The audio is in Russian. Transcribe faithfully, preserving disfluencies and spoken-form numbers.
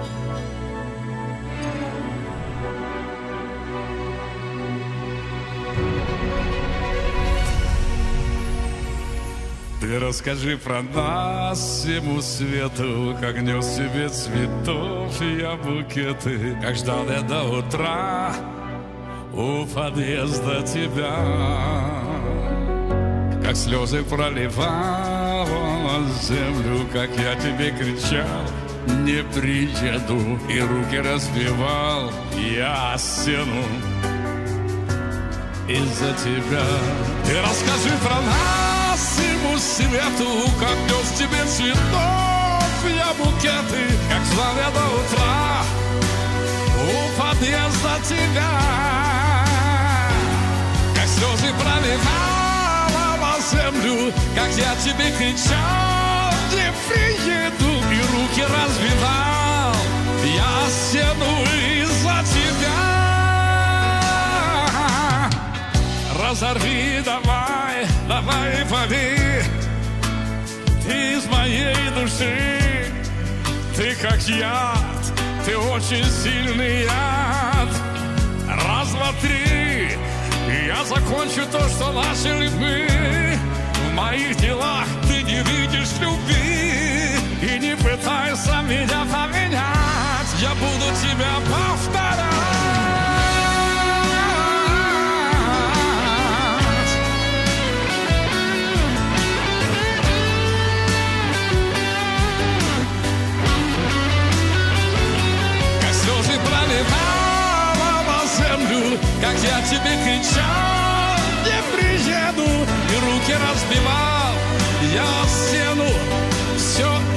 Ты расскажи про нас всему свету, как нес себе цветов я букеты, как ждал я до утра у подъезда тебя, как слезы проливал на землю, как я тебе кричал: не приеду, и руки разбивал я стену из-за тебя. Ты расскажи про нас всему свету, как нес тебе цветов я букеты, как ждал я до утра у подъезда тебя, как слезы проливала на землю, как я тебе кричал: не приеду, и руки развивал я стену из-за тебя. Разорви, давай, давай, поди, ты из моей души, ты как яд, ты очень сильный яд. Раз, два, три, и я закончу то, что начали мы. В моих делах ты не видишь любви, и не пытайся меня поменять, я буду тебя повторять. Проливала на землю, как я тебе кричал: не приеду, и руки разбивал я стену. Все